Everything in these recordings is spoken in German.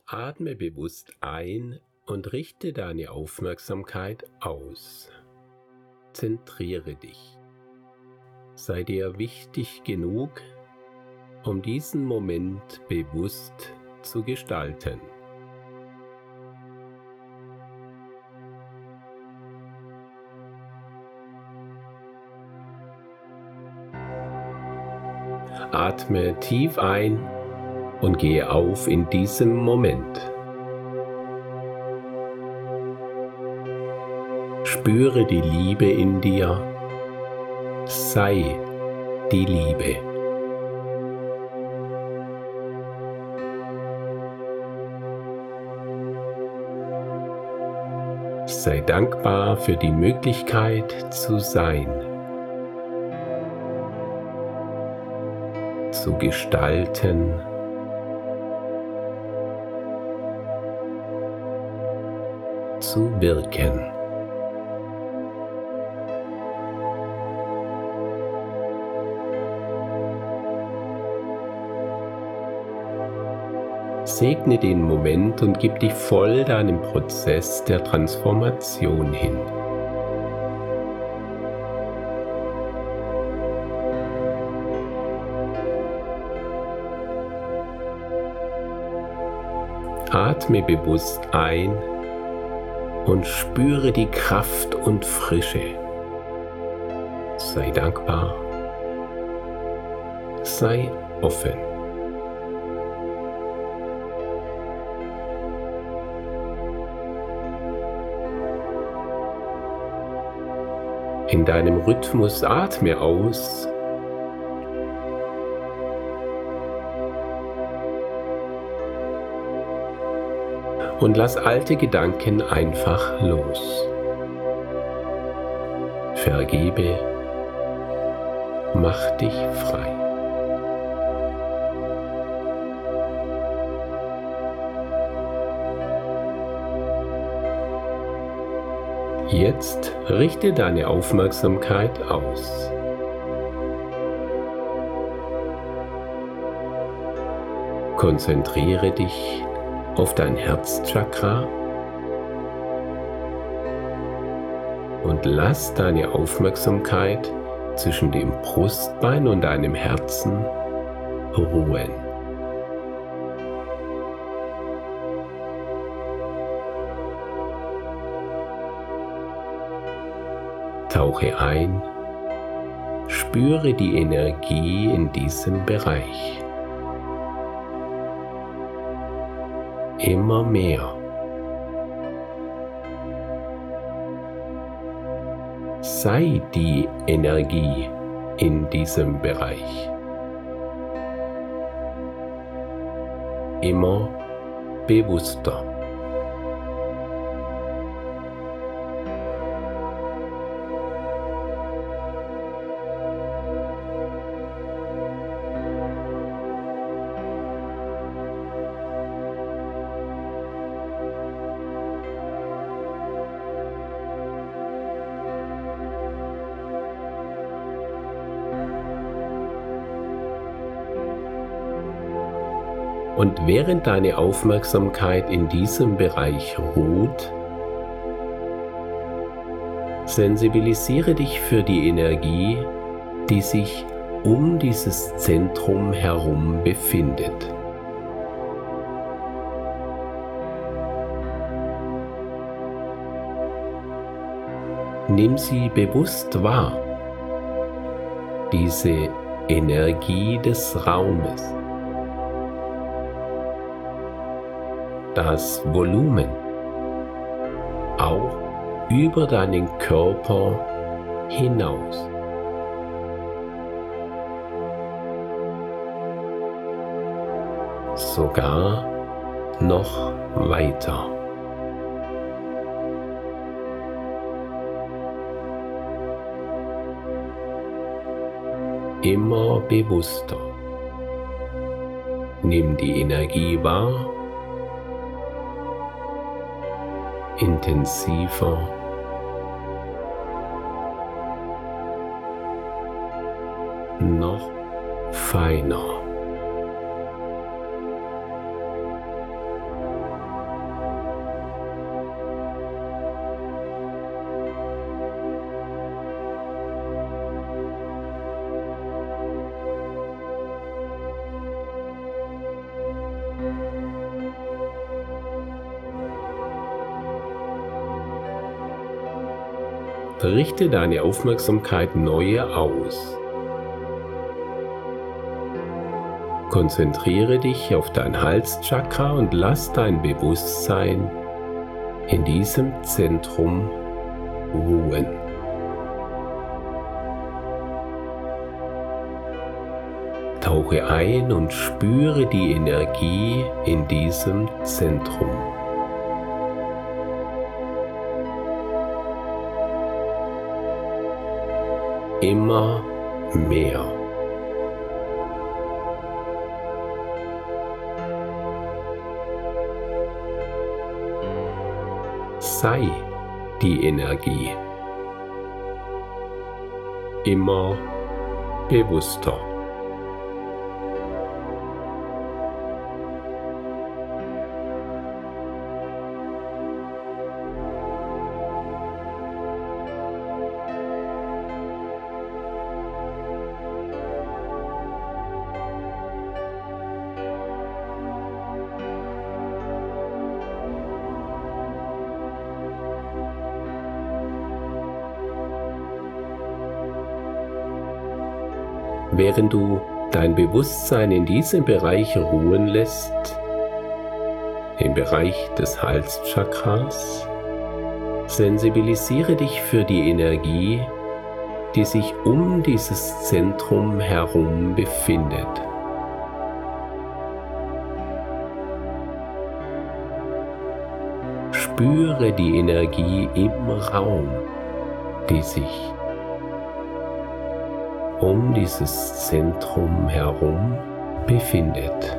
Atme bewusst ein und richte deine Aufmerksamkeit aus. Zentriere dich. Sei dir wichtig genug, um diesen Moment bewusst zu gestalten. Atme tief ein und gehe auf in diesem Moment. Spüre die Liebe in dir. Sei die Liebe. Sei dankbar für die Möglichkeit zu sein, zu gestalten, zu wirken. Segne den Moment und gib dich voll deinem Prozess der Transformation hin. Atme bewusst ein und spüre die Kraft und Frische. Sei dankbar. Sei offen. In deinem Rhythmus atme aus und lass alte Gedanken einfach los. Vergebe, mach dich frei. Jetzt richte deine Aufmerksamkeit aus. Konzentriere dich auf dein Herzchakra und lass deine Aufmerksamkeit zwischen dem Brustbein und deinem Herzen ruhen. Tauche ein, spüre die Energie in diesem Bereich. Immer mehr. Sei die Energie in diesem Bereich. Immer bewusster. Und während deine Aufmerksamkeit in diesem Bereich ruht, sensibilisiere dich für die Energie, die sich um dieses Zentrum herum befindet. Nimm sie bewusst wahr, diese Energie des Raumes. Das Volumen, auch über deinen Körper hinaus. Sogar noch weiter. Immer bewusster. Nimm die Energie wahr. Intensiver, noch feiner. richte deine Aufmerksamkeit neu aus. Konzentriere dich auf dein Halschakra und lass dein Bewusstsein in diesem Zentrum ruhen. Tauche ein und spüre die Energie in diesem Zentrum. Immer mehr. Sei die Energie. Immer bewusster. Während du dein Bewusstsein in diesem Bereich ruhen lässt, im Bereich des Halschakras, sensibilisiere dich für die Energie, die sich um dieses Zentrum herum befindet. Spüre die Energie im Raum, die sich um dieses Zentrum herum befindet.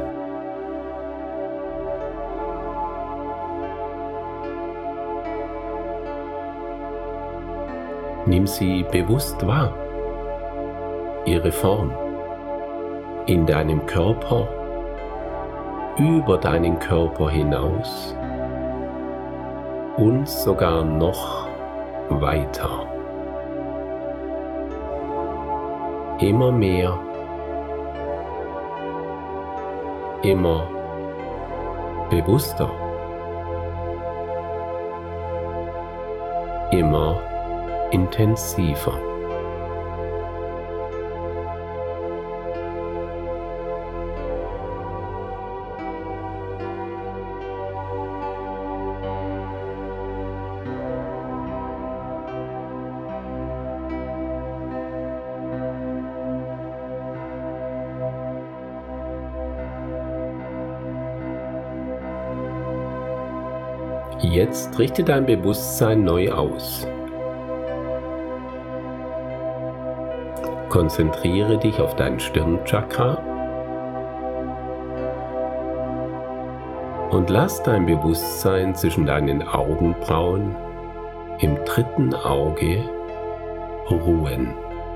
Nimm sie bewusst wahr, ihre Form, in deinem Körper, über deinen Körper hinaus und sogar noch weiter. Immer mehr, immer bewusster, immer intensiver. Jetzt richte dein Bewusstsein neu aus. Konzentriere dich auf dein Stirnchakra und lass dein Bewusstsein zwischen deinen Augenbrauen im dritten Auge ruhen.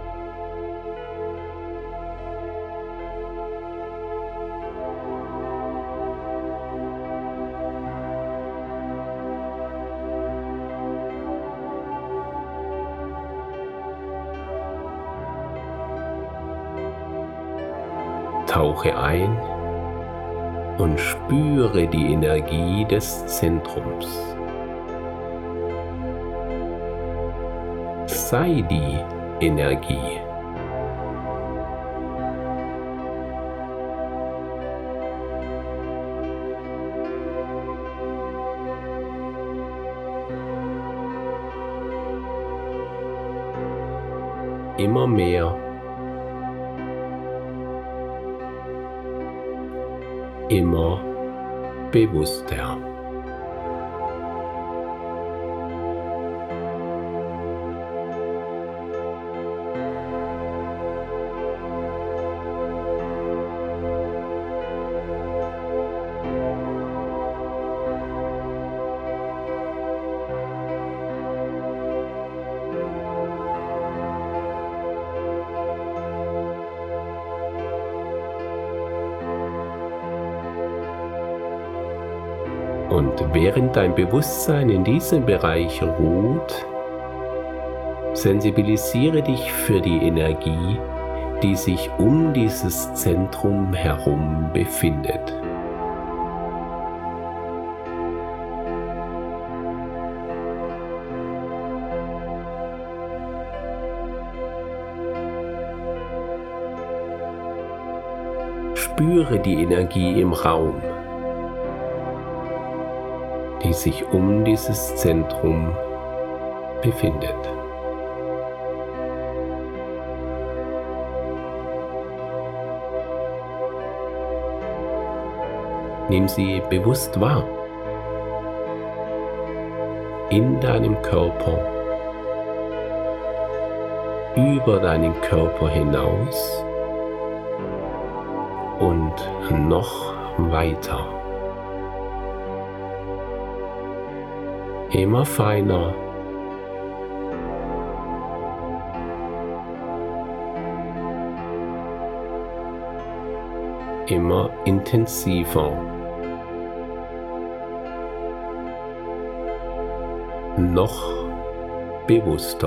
Tauche ein und spüre die Energie des Zentrums. Sei die Energie. Immer mehr. Immer bewusster. Und während dein Bewusstsein in diesem Bereich ruht, sensibilisiere dich für die Energie, die sich um dieses Zentrum herum befindet. Spüre die Energie im Raum, die sich um dieses Zentrum befindet. Nimm sie bewusst wahr. In deinem Körper, über deinen Körper hinaus und noch weiter. Immer feiner, immer intensiver, noch bewusster.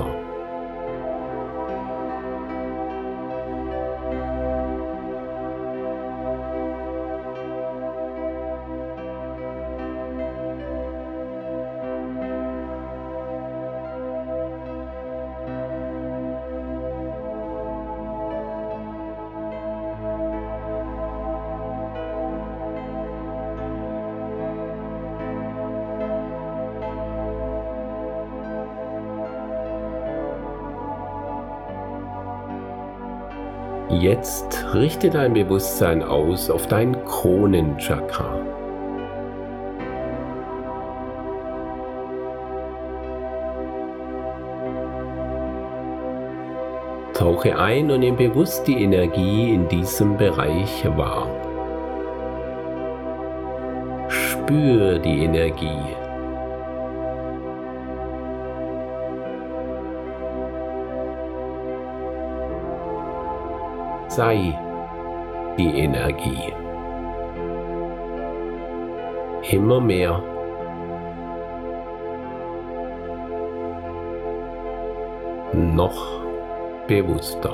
Jetzt richte dein Bewusstsein aus auf dein Kronenchakra. Tauche ein und nimm bewusst die Energie in diesem Bereich wahr. Spür die Energie. Sei die Energie. Immer mehr. Noch bewusster.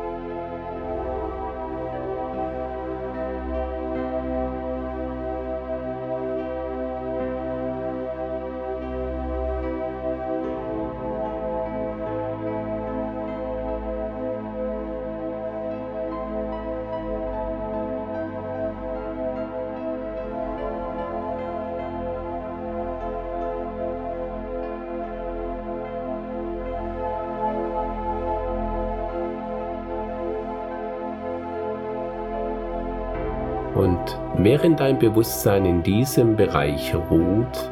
Und während dein Bewusstsein in diesem Bereich ruht,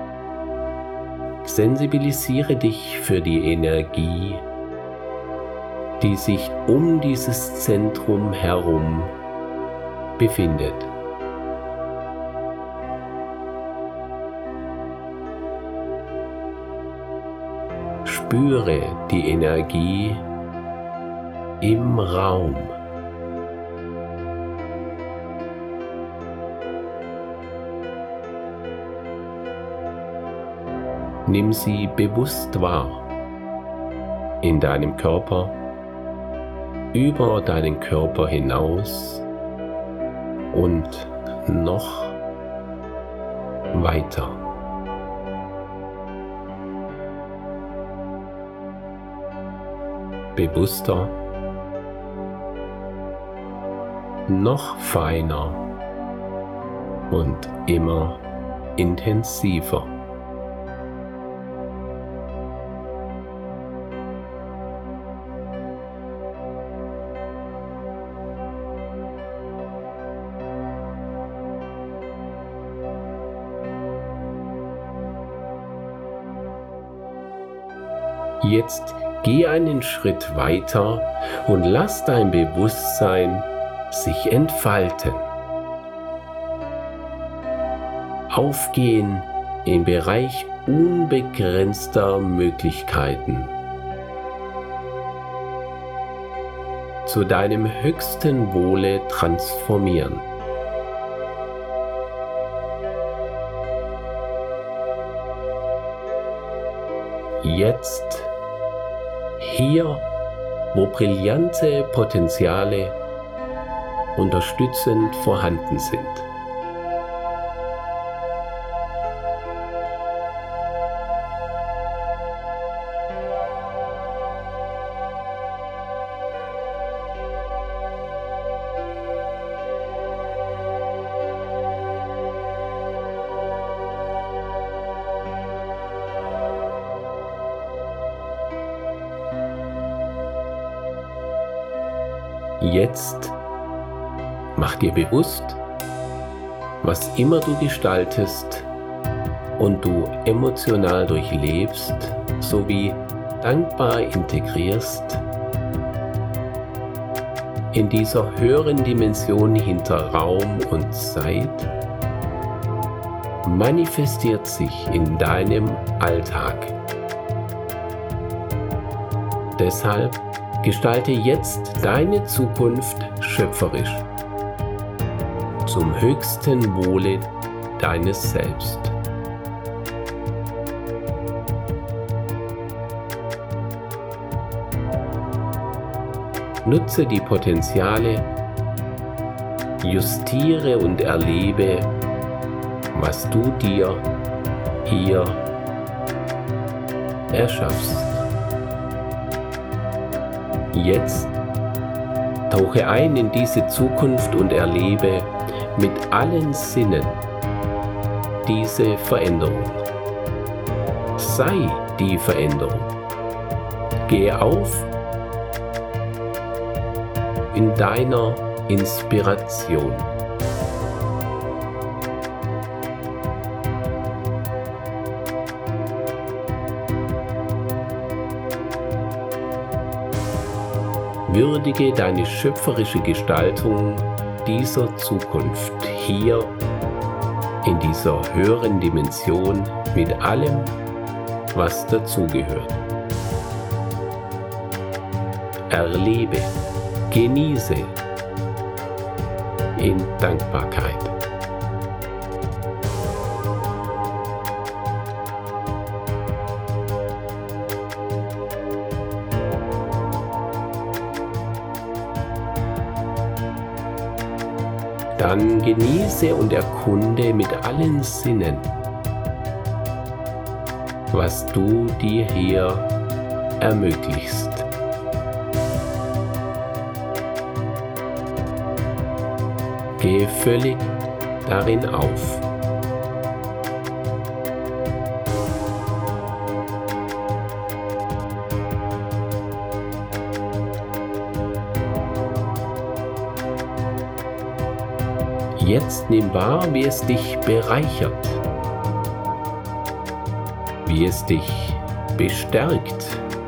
sensibilisiere dich für die Energie, die sich um dieses Zentrum herum befindet. Spüre die Energie im Raum. Nimm sie bewusst wahr in deinem Körper, über deinen Körper hinaus und noch weiter. Bewusster, noch feiner und immer intensiver. Jetzt geh einen Schritt weiter und lass dein Bewusstsein sich entfalten. Aufgehen im Bereich unbegrenzter Möglichkeiten. Zu deinem höchsten Wohle transformieren. Jetzt hier, wo brillante Potenziale unterstützend vorhanden sind. Jetzt mach dir bewusst, was immer du gestaltest und du emotional durchlebst sowie dankbar integrierst, in dieser höheren Dimension hinter Raum und Zeit, manifestiert sich in deinem Alltag. Deshalb gestalte jetzt deine Zukunft schöpferisch, zum höchsten Wohle deines Selbst. Nutze die Potenziale, justiere und erlebe, was du dir hier erschaffst. Jetzt tauche ein in diese Zukunft und erlebe mit allen Sinnen diese Veränderung. Sei die Veränderung. Gehe auf in deiner Inspiration. Würdige deine schöpferische Gestaltung dieser Zukunft hier in dieser höheren Dimension mit allem, was dazugehört. Erlebe, genieße in Dankbarkeit. Dann genieße und erkunde mit allen Sinnen, was du dir hier ermöglichst. Gehe völlig darin auf. Jetzt nimm wahr, wie es dich bereichert, wie es dich bestärkt,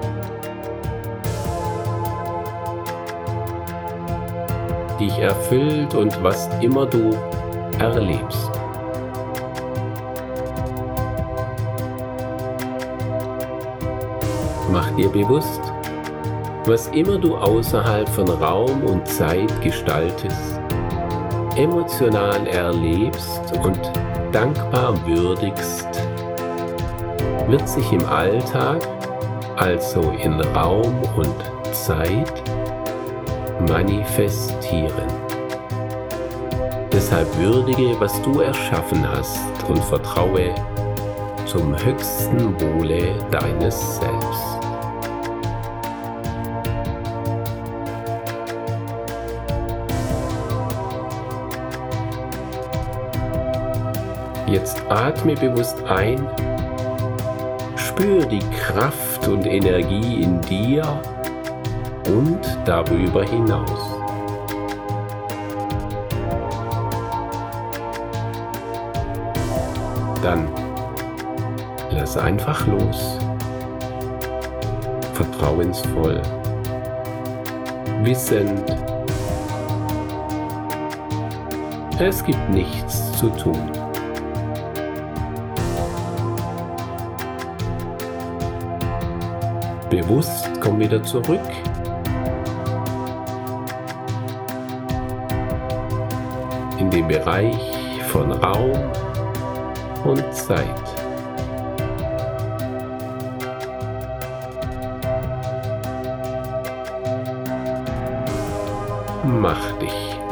dich erfüllt und was immer du erlebst. Mach dir bewusst, was immer du außerhalb von Raum und Zeit gestaltest, emotional erlebst und dankbar würdigst, wird sich im Alltag, also in Raum und Zeit, manifestieren. Deshalb würdige, was du erschaffen hast und vertraue zum höchsten Wohle deines Selbst. Jetzt atme bewusst ein, spüre die Kraft und Energie in dir und darüber hinaus. Dann lass einfach los, vertrauensvoll, wissend, es gibt nichts zu tun. Bewusst komm wieder zurück. In den Bereich von Raum und Zeit. Mach dich